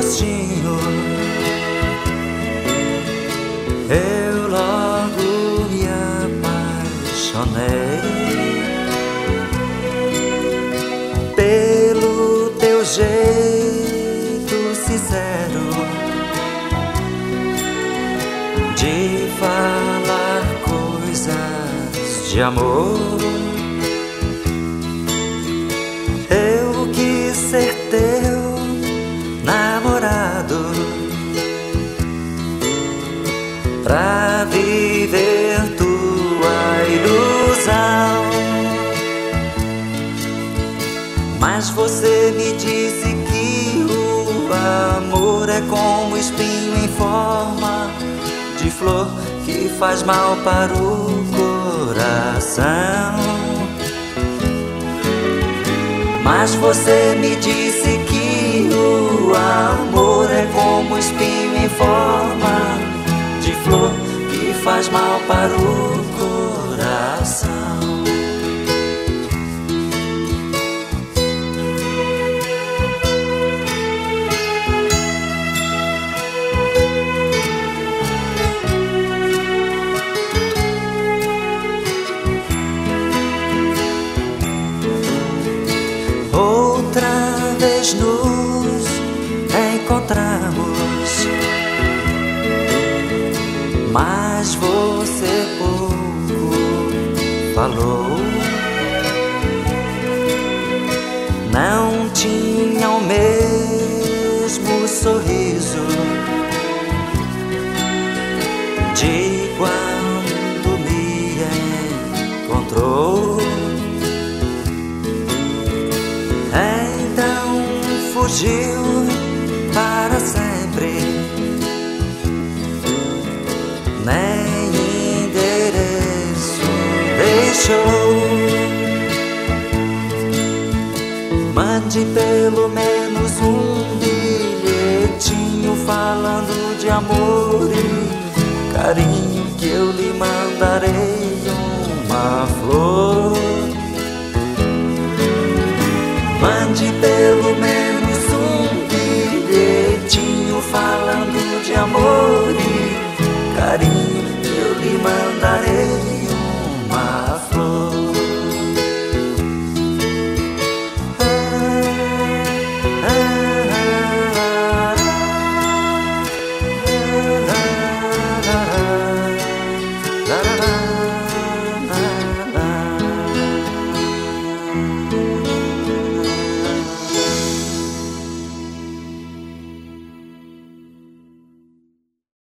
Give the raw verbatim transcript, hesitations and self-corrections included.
rostinho, eu logo me apaixonei pelo teu jeito sincero de falar coisas de amor. Eu quis ser teu namorado pra viver tua ilusão, mas você me disse que o amor é como espinho em forma de flor que faz mal para o coração. Mas você me disse que o amor é como espinho em forma de flor que faz mal para o coração. Outra vez nos encontramos, mas você pouco falou. Não tinha o mesmo sorriso de quando me encontrou. Fugiu para sempre, nem endereço deixou. Mande pelo menos um bilhetinho falando de amor e carinho, que eu lhe mandarei uma flor.